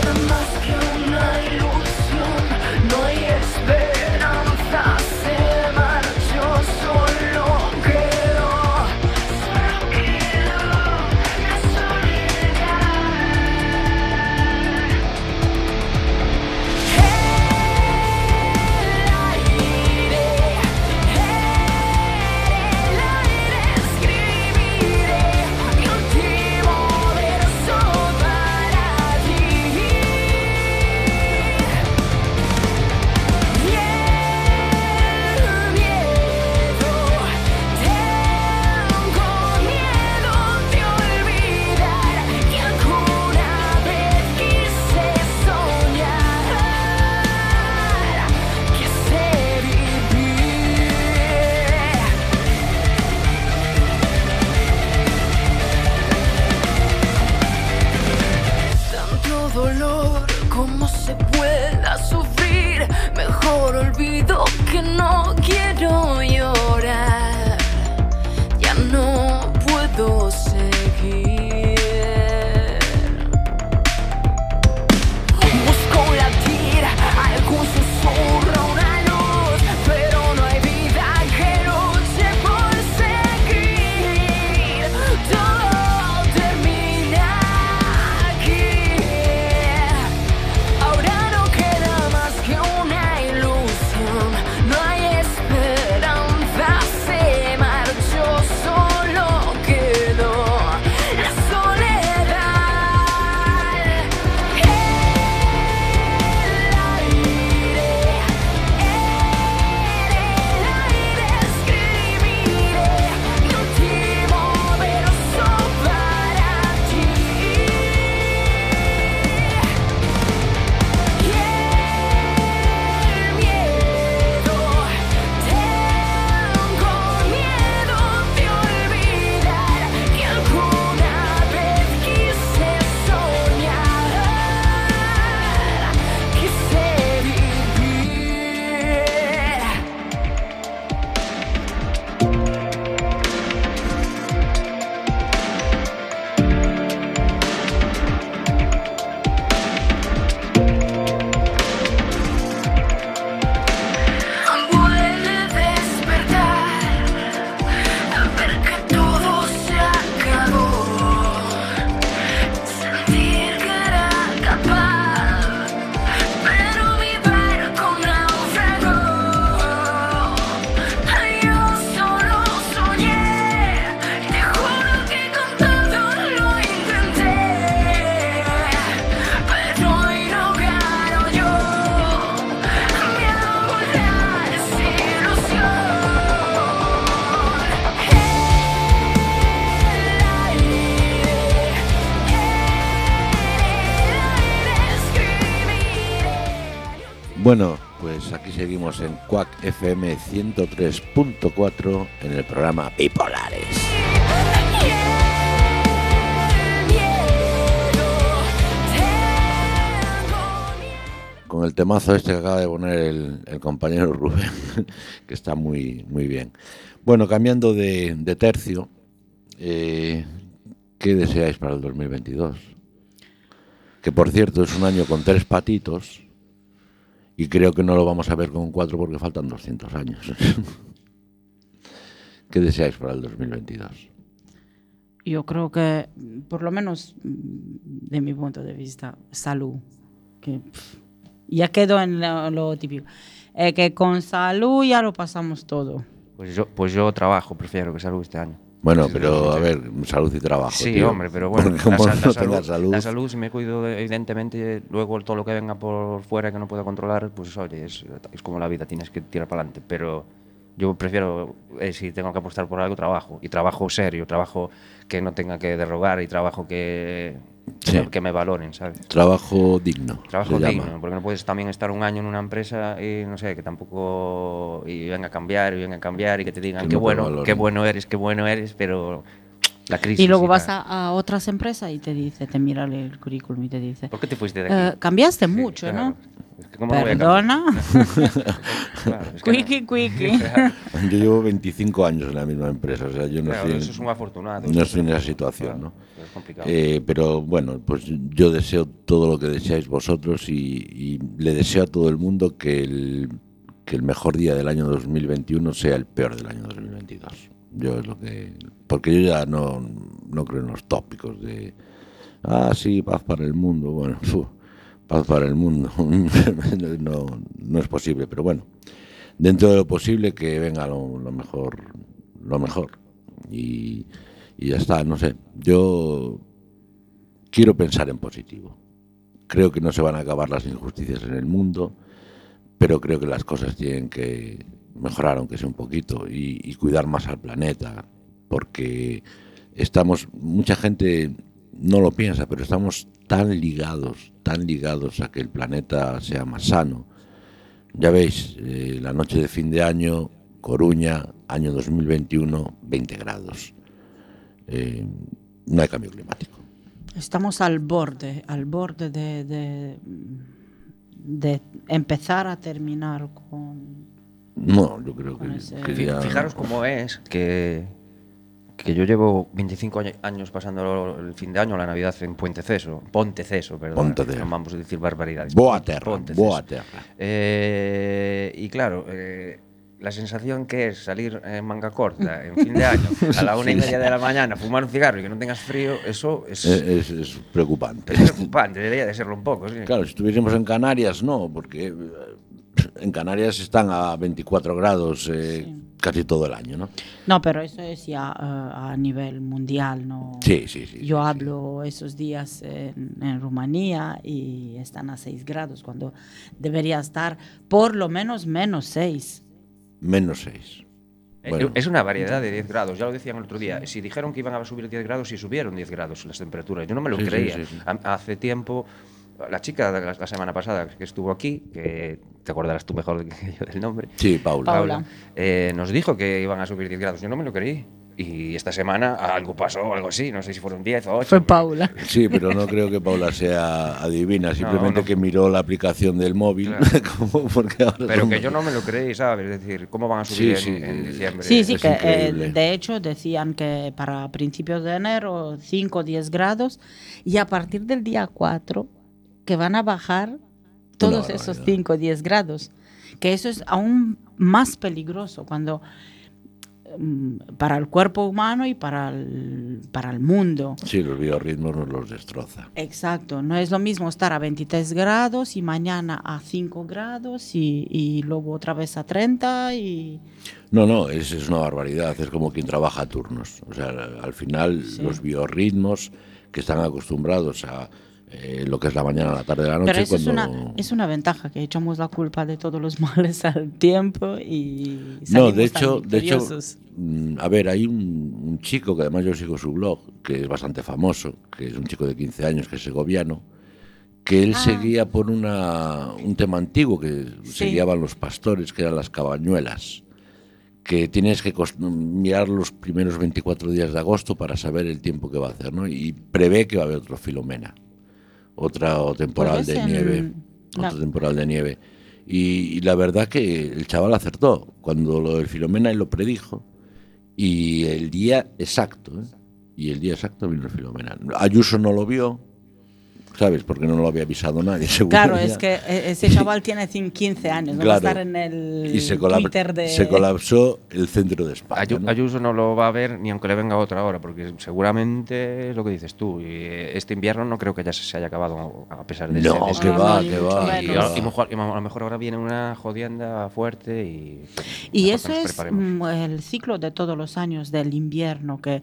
Bueno, pues aquí seguimos en Quack F M ciento tres punto cuatro en el programa Bipolares. Con el temazo este que acaba de poner el, el compañero Rubén, que está muy, muy bien. Bueno, cambiando de, de tercio, eh, ¿qué deseáis para el dos mil veintidós? Que por cierto es un año con tres patitos y creo que no lo vamos a ver con cuatro porque faltan doscientos años. ¿Qué deseáis para el dos mil veintidós? Yo creo que, por lo menos de mi punto de vista, salud. Que pff, ya quedó en lo, lo típico. Eh, que con salud ya lo pasamos todo. Pues yo, pues yo trabajo, prefiero que salud este año. Bueno, pero a ver, salud y trabajo. Sí, tío. hombre, pero bueno, Porque como la, no la, tengas salud, salud. la salud, si me cuido, evidentemente, luego todo lo que venga por fuera que no pueda controlar, pues oye, es, es como la vida, tienes que tirar para adelante. Pero yo prefiero, eh, si tengo que apostar por algo, trabajo. Y trabajo serio, trabajo que no tenga que derrogar y trabajo que, Sí. que, que me valoren, ¿sabes? Trabajo digno. Trabajo se digno, llama. porque no puedes también estar un año en una empresa y no sé, que tampoco y venga a cambiar, y venga a cambiar y que te digan Que qué no te bueno, valoren. qué bueno eres, qué bueno eres, pero la crisis. Y luego y vas tal. a, a otras empresas y te dice, te mira el currículum y te dice, ¿Por qué te fuiste de aquí? eh, cambiaste Sí, mucho, claro. ¿no? Es que ¿cómo no voy a Perdona. cambiar? Claro, es que no. Quickie, quickie. Claro, Yo llevo veinticinco años en la misma empresa, o sea, yo no claro, estoy, eso es un afortunado. no estoy en esa situación, ¿no? Es complicado. Eh, pero bueno, pues yo deseo todo lo que deseáis vosotros y, y le deseo a todo el mundo que el, que el mejor día del año dos mil veintiuno sea el peor del año dos mil veintidós. Yo es lo que... Porque yo ya no, no creo en los tópicos de... Ah, sí, paz para el mundo. Bueno, fu, paz para el mundo. no, no es posible, pero bueno. Dentro de lo posible que venga lo, lo mejor. Lo mejor. Y, y ya está, no sé. Yo quiero pensar en positivo. Creo que no se van a acabar las injusticias en el mundo, pero creo que las cosas tienen que mejorar, aunque sea un poquito, y, y cuidar más al planeta, porque estamos, mucha gente no lo piensa, pero estamos tan ligados, tan ligados a que el planeta sea más sano. Ya veis, eh, la noche de fin de año, Coruña, año dos mil veintiuno, veinte grados. Eh, no hay cambio climático. Estamos al borde, al borde de, de, de empezar a terminar con... No, yo creo que, Con ese- que Fi- ya... Fijaros cómo es que, que yo llevo veinticinco año- años pasando el fin de año, la Navidad en Puente Ceso, Ponte Ceso, perdón. Ponte Ceso. No vamos a decir barbaridades. Boa terra, Ponte boa Ceso. terra. Eh, y claro, eh, la sensación que es salir en manga corta en fin de año a la una y media de la mañana, fumar un cigarro y que no tengas frío, eso es, Es, es- es preocupante. es preocupante, debería de serlo un poco. ¿Sí? Claro, si estuviésemos en Canarias, no, porque eh, en Canarias están a veinticuatro grados eh, Sí. casi todo el año, ¿no? No, pero eso es ya eh, a nivel mundial, ¿no? Sí, sí, sí. Yo sí, hablo esos días en, en Rumanía y están a seis grados, cuando debería estar por lo menos menos seis. sí. Menos seis. Eh, Bueno. Es una variedad de diez grados, ya lo decían el otro día. Si dijeron que iban a subir diez grados, y subieron diez grados las temperaturas. Yo no me lo Sí, sí, creía. sí, sí. Ha- Hace tiempo, la chica de la, la semana pasada que estuvo aquí, que te acordarás tú mejor que yo del nombre, Sí, Paula. Paula. eh, nos dijo que iban a subir diez grados. Yo no me lo creí. Y esta semana algo pasó o algo así, no sé si fueron diez o ocho. Fue Paula. Sí, pero no creo que Paula sea adivina, simplemente no. que miró la aplicación del móvil. Claro. como porque ahora Pero son- que yo no me lo creí, ¿sabes? Es decir, ¿cómo van a subir Sí, en, sí. en diciembre? Sí, sí, Es que eh, increíble. de hecho decían que para principios de enero cinco o diez grados y a partir del día cuatro que van a bajar todos Una esos barbaridad. cinco o diez grados. Que eso es aún más peligroso cuando mm, para el cuerpo humano y para el, para el mundo. Sí, los biorritmos nos los destroza. Exacto, no es lo mismo estar a veintitrés grados y mañana a cinco grados y, y luego otra vez a treinta y... No, no, es, es una barbaridad, es como quien trabaja a turnos. O sea, al final Sí. los biorritmos que están acostumbrados a eh, lo que es la mañana, la tarde, la noche, Pero eso es cuando... una, es una ventaja, que echamos la culpa de todos los males al tiempo y No, salimos de tan hecho, de hecho, victoriosos. mm, a ver, hay un, un chico que además yo sigo su blog, que es bastante famoso, que es un chico de quince años, que es segoviano, que él Ah. seguía por una, un tema antiguo que Sí. se guiaban los pastores, que eran las cabañuelas, que tienes que cos- mirar los primeros veinticuatro días de agosto para saber el tiempo que va a hacer, ¿no? Y prevé que va a haber otro Filomena, otra temporal Pues ves de en nieve, la- otra temporal de nieve. Y, y la verdad que el chaval acertó cuando lo del Filomena él lo predijo, y el día exacto, ¿eh? Y el día exacto vino el Filomena. Ayuso no lo vio, ¿sabes? Porque no lo había avisado nadie, seguro. Claro, ya. es que e- ese chaval tiene cin- quince años, no va a Claro. estar en el Y se, colap- Twitter de... se colapsó el centro de España. Ayu- ¿no? Ayuso no lo va a ver ni aunque le venga otra hora, porque seguramente es lo que dices tú. Y eh, este invierno no creo que ya se se haya acabado a pesar de No, ese- de ese- que No, va, no, ni que mucho va. menos. Y, que a, va. y mejor- y a lo mejor ahora viene una jodienda fuerte y... Y mejor eso que nos es preparemos. mm, el ciclo de todos los años del invierno, que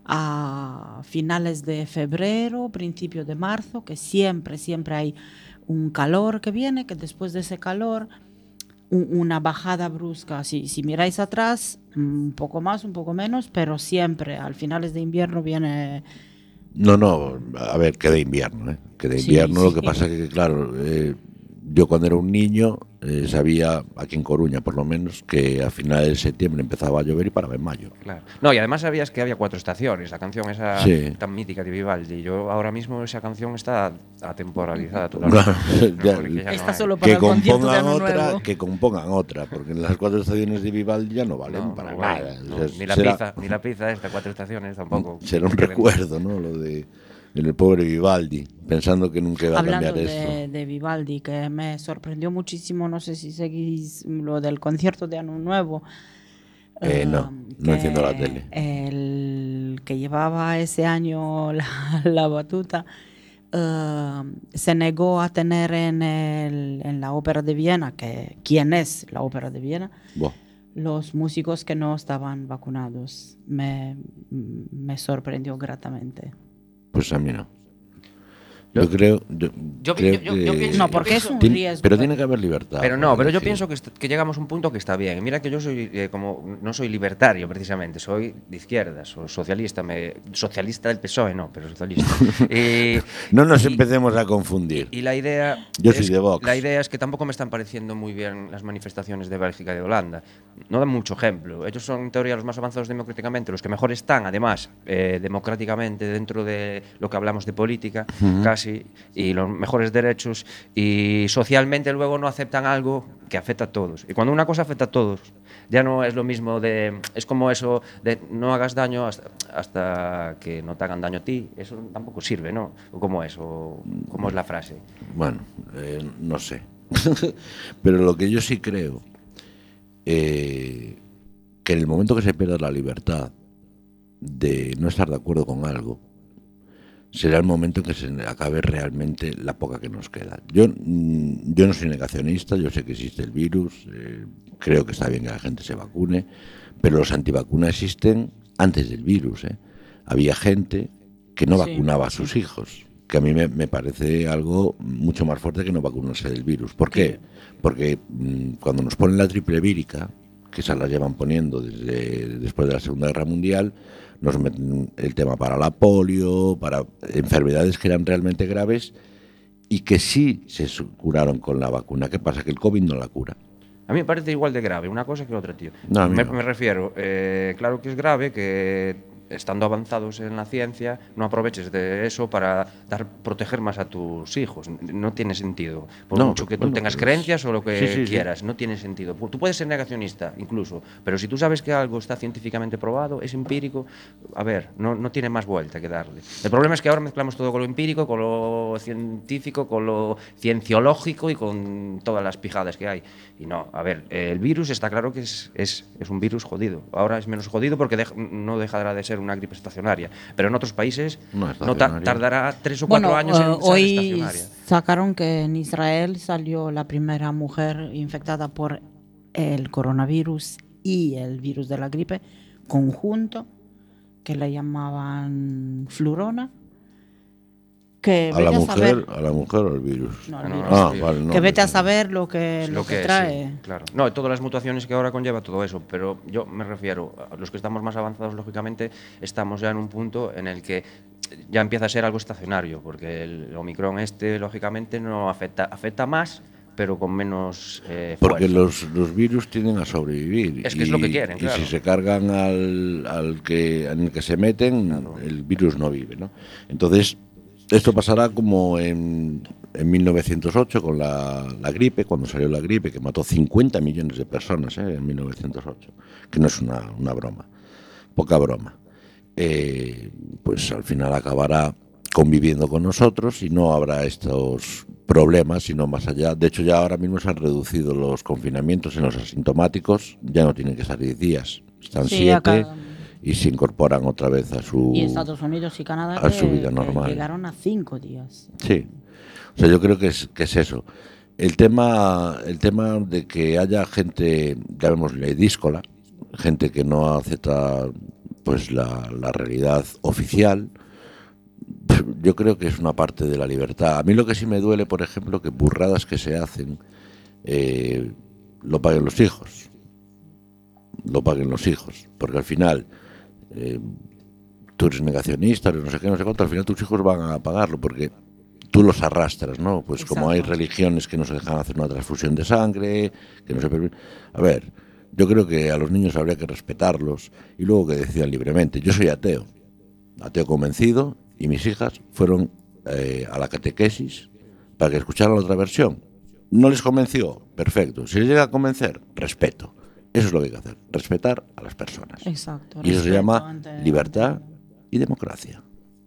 a finales de febrero, principio de marzo, que siempre, siempre hay un calor que viene, que después de ese calor, un- una bajada brusca. Si, si miráis atrás, un poco más, un poco menos, pero siempre al finales de invierno viene... No, no, a ver, que de invierno, ¿eh? Que de Sí, invierno, lo sí. que pasa es que, claro, eh, yo cuando era un niño eh, sabía, aquí en Coruña por lo menos, que a finales de septiembre empezaba a llover y paraba en mayo. Claro. No, y además sabías que había cuatro estaciones, la canción esa Sí. tan mítica de Vivaldi. Yo ahora mismo esa canción está atemporalizada Claro, totalmente. ya- Porque ya no Está hay. solo para Que el concierto de compongan Año otra, Nuevo. que compongan otra, porque las cuatro estaciones de Vivaldi ya no valen No, para no, nada. no, O sea, ni la será- pizza, ni la pizza esta cuatro estaciones tampoco. Será un Que- recuerdo, ¿no? Lo de el pobre Vivaldi, pensando que nunca iba a Hablando cambiar de, esto. de Vivaldi, que me sorprendió muchísimo, no sé si seguís lo del concierto de Año Nuevo. Eh, eh, no, no que enciendo la tele. El que llevaba ese año la, la batuta eh, se negó a tener en, el, en la ópera de Viena, que quién es la ópera de Viena, Buah. los músicos que no estaban vacunados. Me, me sorprendió gratamente. Pues a mí no. Yo creo, yo, Yo- creo yo- yo- que yo pienso- No, porque es un Tien- riesgo. pero tiene que haber libertad. Pero no, para pero yo elegir. pienso que, est- que llegamos a un punto que está bien. Mira que yo soy eh, como no soy libertario precisamente, soy de izquierdas, soy socialista, me, socialista del P S O E no, pero socialista. y, No nos y- empecemos a confundir. y la idea Yo es, soy de Vox. La idea es que tampoco me están pareciendo muy bien las manifestaciones de Bélgica y de Holanda. No dan mucho ejemplo. Ellos son en teoría los más avanzados democráticamente, los que mejor están, además, eh, democráticamente dentro de lo que hablamos de política, casi, y los mejores derechos, y socialmente luego no aceptan algo que afecta a todos. Y cuando una cosa afecta a todos, ya no es lo mismo de... Es como eso de no hagas daño hasta, hasta que no te hagan daño a ti. Eso tampoco sirve, ¿no? ¿O cómo es? ¿O cómo es la frase? Bueno, eh, no sé. Pero lo que yo sí creo, eh, que en el momento que se pierda la libertad de no estar de acuerdo con algo, será el momento en que se acabe realmente la poca que nos queda. Yo, mm, yo no soy negacionista, yo sé que existe el virus, eh, creo que está bien que la gente se vacune, pero los antivacunas existen antes del virus. ¿eh? Había gente que no Sí, vacunaba a sus hijos, que a mí me, me parece algo mucho más fuerte que no vacunarse del virus. ¿Por qué? Porque mm, cuando nos ponen la triple vírica, que esas las llevan poniendo desde después de la Segunda Guerra Mundial, nos meten el tema para la polio, para enfermedades que eran realmente graves y que sí se su- curaron con la vacuna. ¿Qué pasa? Que el COVID no la cura. A mí me parece igual de grave una cosa que otra, tío. No, a mí me, no. me refiero, eh, claro que es grave que estando avanzados en la ciencia no aproveches de eso para dar proteger más a tus hijos. No tiene sentido. Por No, mucho que tú bueno, tengas pero creencias o lo que sí, sí, sí. quieras, no tiene sentido. Tú puedes ser negacionista incluso, pero si tú sabes que algo está científicamente probado, es empírico, a ver, no, no tiene más vuelta que darle. El problema es que ahora mezclamos todo con lo empírico, con lo científico, con lo cienciológico y con todas las pijadas que hay. Y no, a ver, el virus está claro que es, es, es un virus jodido. Ahora es menos jodido porque dej- no dejará de ser una gripe estacionaria. Pero en otros países No no, ta- estacionaria. tardará tres o cuatro Bueno, años en eh, ser hoy estacionaria. sacaron que en Israel salió la primera mujer infectada por el coronavirus y el virus de la gripe conjunto, que la llamaban flurona, que ¿A la vete a mujer, saber. a la mujer o al virus? No, al No, virus. Ah, sí. vale, no, que vete a pues- saber lo que, lo que es, trae. sí, claro. No, todas las mutaciones que ahora conlleva todo eso, pero yo me refiero a los que estamos más avanzados, lógicamente, estamos ya en un punto en el que ya empieza a ser algo estacionario, porque el Omicron este, lógicamente, no afecta, afecta más, pero con menos eh, Porque fuerza. los, los virus tienden a sobrevivir. Es que es lo que quieren, y claro. si se cargan al, al que, en el que se meten, el virus no vive, ¿no? Entonces, esto pasará como en, en mil novecientos ocho con la, la gripe, cuando salió la gripe, que mató cincuenta millones de personas, ¿eh? En mil novecientos ocho, que no es una, una broma, poca broma. Eh, pues al final acabará conviviendo con nosotros y no habrá estos problemas, sino más allá. De hecho, ya ahora mismo se han reducido los confinamientos en los asintomáticos, ya no tienen que estar diez días, están Sí, siete acá- y se incorporan otra vez a su... Y Estados Unidos y Canadá a que, su vida que normal. llegaron a cinco días. Sí, o sea, yo creo que es, que es eso. El tema, el tema de que haya gente, llamémosle díscola, gente que no acepta pues la, la realidad oficial, yo creo que es una parte de la libertad. A mí lo que sí me duele, por ejemplo, que burradas que se hacen eh, lo paguen los hijos. Lo paguen los hijos. Porque al final, eh, tú eres negacionista, eres no sé qué, no sé cuánto, al final tus hijos van a pagarlo porque tú los arrastras, ¿no? Pues Exacto. como hay religiones que no se dejan hacer una transfusión de sangre, que no se permite... A ver, yo creo que a los niños habría que respetarlos y luego que decidan libremente. Yo soy ateo, ateo convencido, y mis hijas fueron eh, a la catequesis para que escucharan la otra versión. ¿No les convenció? Perfecto. Si les llega a convencer, respeto. Eso es lo que hay que hacer, respetar a las personas. Exacto. Y eso se respeto llama ante- libertad y democracia.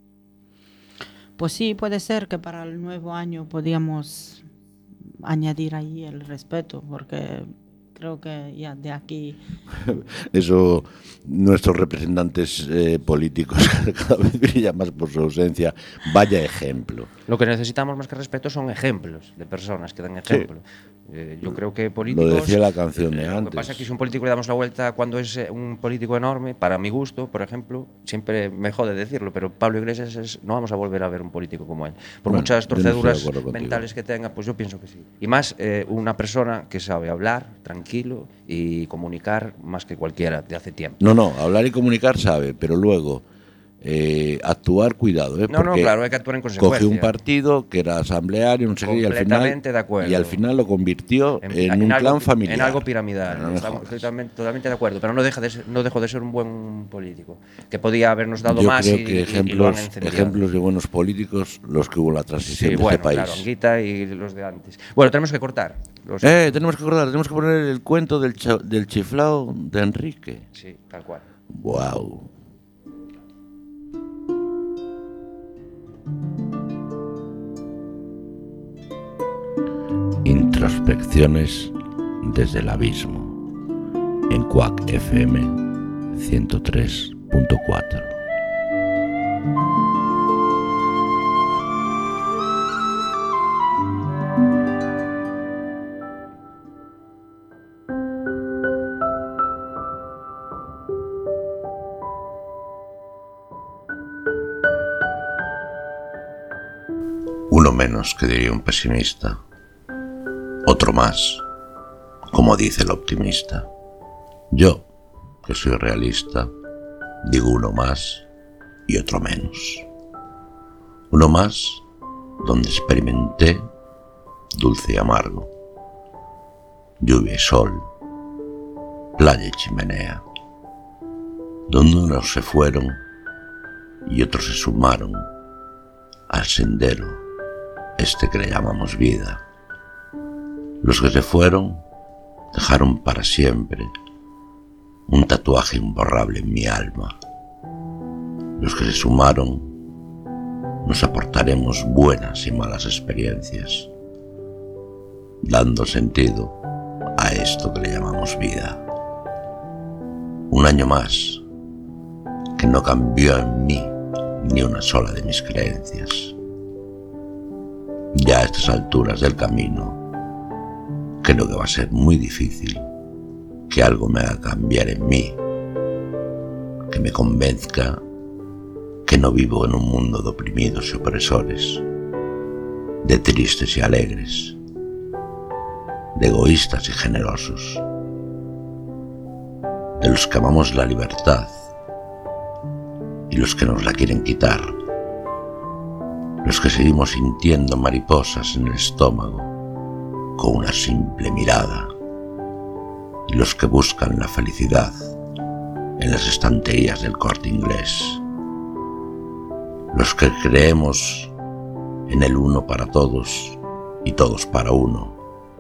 Pues sí, puede ser que para el nuevo año podíamos añadir ahí el respeto, porque creo que ya de aquí... Eso, nuestros representantes eh, políticos cada vez brillan más por su ausencia. Vaya ejemplo. Lo que necesitamos más que respeto son ejemplos de personas que dan ejemplo. Eh, yo creo que políticos... Lo decía la canción de eh, Lo que antes. pasa es que si un político le damos la vuelta cuando es eh, un político enorme, para mi gusto, por ejemplo, siempre me jode decirlo, pero Pablo Iglesias es, no vamos a volver a ver un político como él. Por Bueno, muchas yo no estoy de torceduras acuerdo contigo. mentales que tenga, pues yo pienso que sí. Y más eh, una persona que sabe hablar tranquilo y comunicar más que cualquiera de hace tiempo. No, no, hablar y comunicar sabe, pero luego eh, actuar, cuidado, ¿eh? No, no, Porque claro, hay que actuar en consecuencia. cogió un partido que era asambleario, no sé qué, y al final, Completamente de acuerdo. y al final lo convirtió en, en un algo, clan familiar. En algo piramidal. No me Estamos jodas. totalmente, totalmente de acuerdo, pero no deja de ser, no dejó de ser un buen político, que podía habernos dado Yo más creo y, que y- y ejemplos, lo han encendido. ejemplos de buenos políticos los que hubo en la transición Sí, de bueno, este país. claro, Anguita y los de antes. Bueno, tenemos que cortar. Los- Eh, tenemos que acordar, tenemos que poner el cuento del, cha- del chiflao de Enrique. Sí, tal cual. Wow. Introspecciones desde el abismo en Quack F M ciento tres punto cuatro. Uno menos, que diría un pesimista. Otro más, como dice el optimista. Yo, que soy realista, digo uno más y otro menos. Uno más donde experimenté dulce y amargo, lluvia y sol, playa y chimenea, donde unos se fueron y otros se sumaron al sendero este que le llamamos vida. Los que se fueron dejaron para siempre un tatuaje imborrable en mi alma. Los que se sumaron nos aportaremos buenas y malas experiencias, dando sentido a esto que le llamamos vida. Un año más que no cambió en mí ni una sola de mis creencias. Ya a estas alturas del camino creo que va a ser muy difícil que algo me haga cambiar en mí, que me convenzca que no vivo en un mundo de oprimidos y opresores, de tristes y alegres, de egoístas y generosos, de los que amamos la libertad y los que nos la quieren quitar, los que seguimos sintiendo mariposas en el estómago con una simple mirada, y los que buscan la felicidad en las estanterías del Corte Inglés, los que creemos en el uno para todos y todos para uno,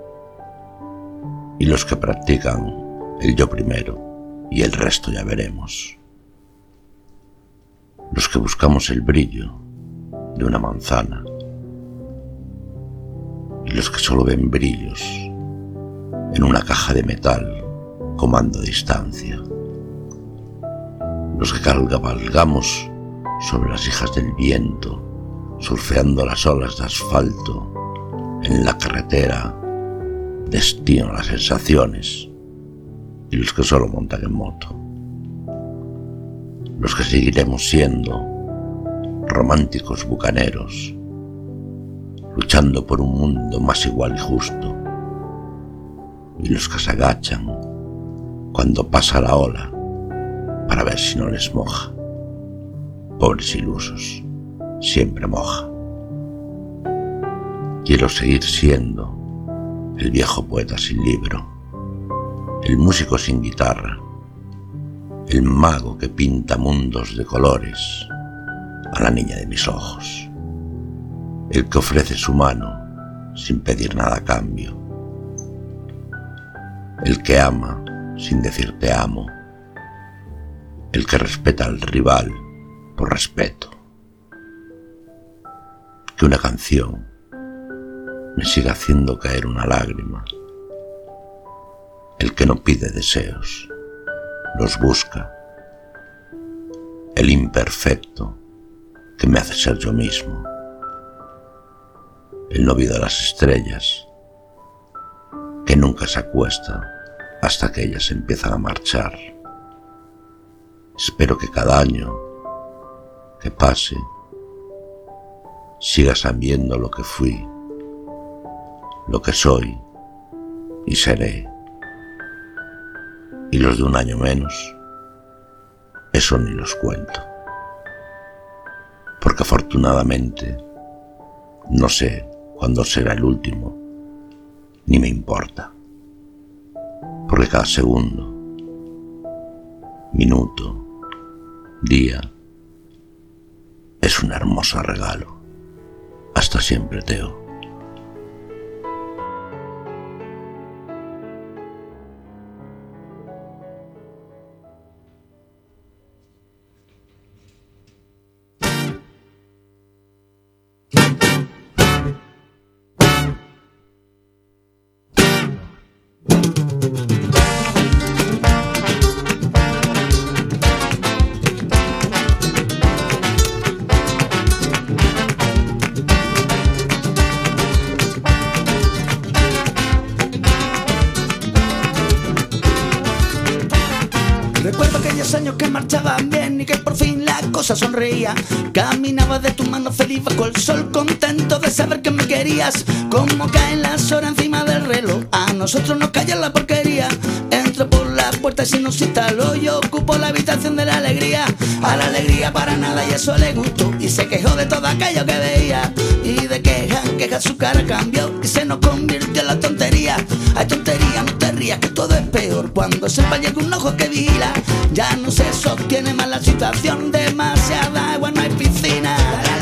y los que practican el yo primero y el resto ya veremos, los que buscamos el brillo de una manzana y los que solo ven brillos en una caja de metal comando a distancia, los que cabalgamos sobre las hijas del viento, surfeando las olas de asfalto en la carretera destino a las sensaciones, y los que solo montan en moto, los que seguiremos siendo románticos bucaneros, luchando por un mundo más igual y justo, y los que se agachan cuando pasa la ola para ver si no les moja. Pobres ilusos, siempre moja. Quiero seguir siendo el viejo poeta sin libro, el músico sin guitarra, el mago que pinta mundos de colores a la niña de mis ojos, el que ofrece su mano sin pedir nada a cambio, el que ama sin decir te amo, el que respeta al rival por respeto. Que una canción me siga haciendo caer una lágrima, el que no pide deseos, los busca, el imperfecto que me hace ser yo mismo, el novio de las estrellas que nunca se acuesta hasta que ellas empiezan a marchar. Espero que cada año que pase siga sabiendo lo que fui, lo que soy y seré. Y los de un año menos, eso ni los cuento, porque afortunadamente no sé cuándo será el último, ni me importa, porque cada segundo, minuto, día, es un hermoso regalo. Hasta siempre, Teo. Sonreía, caminaba de tu mano feliz bajo el sol, contento de saber que me querías. Como caen las horas encima del reloj, a nosotros nos calla la porquería. Entro por la puerta y se nos instaló, yo ocupo la habitación de la alegría. A la alegría para nada y eso le gustó, y se quejó de todo aquello que veía. Y de queja en queja su cara cambió y se nos convirtió en la tontería. Hay tontería, no te rías que todo es peor cuando se vaya con un ojo que vigila. Ya no se sostiene más la situación, demasiada agua, no hay piscina.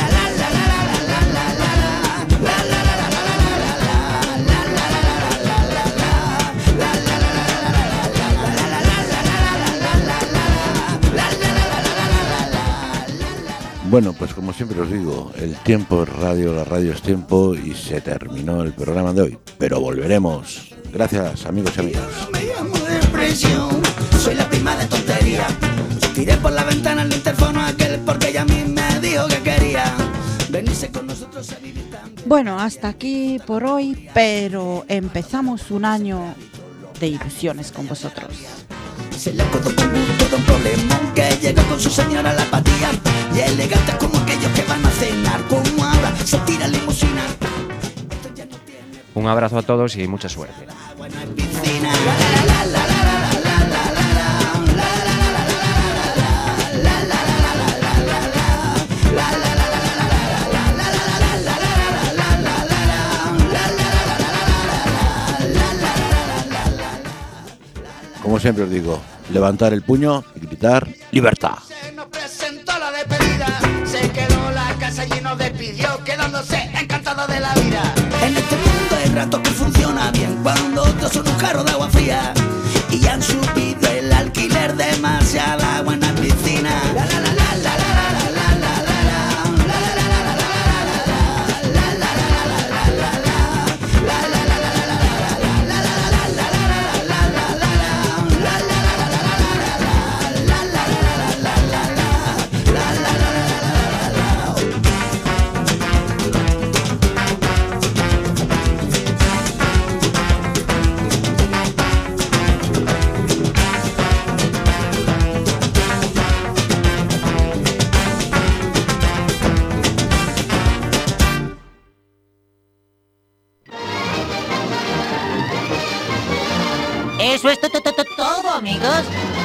Bueno, pues como siempre os digo, el tiempo es radio, la radio es tiempo y se terminó el programa de hoy, pero volveremos. Gracias, amigos y amigas. Yo no me llamo depresión, soy la prima de tontería. Tiré por la ventana el interfono aquel porque ella a mí me dijo que quería venirse con nosotros a vivir también. Bueno, hasta aquí por hoy, pero empezamos un año de ilusiones con vosotros. Se le acordó con gusto de un problemón que llegó con su señora a la apatía. Y elegante como aquellos que van a cenar, como ahora se tira limusina. Esto ya no tiene Un abrazo a todos y mucha suerte. agua, no hay piscina. La, la, la, la, la, la, la, la, la, la, la, la, la, Como siempre os digo, levantar el puño y gritar ¡libertad! Se nos presentó la despedida, se quedó la casa y nos despidió, quedándose encantado de la vida. En este mundo hay ratos que funciona bien, cuando otros son un jarro de agua fría y han subido el alquiler, demasiada agua en la piscina. La, la, la, la, la, la, la, la, la, Eso es to- to- to- todo, amigos.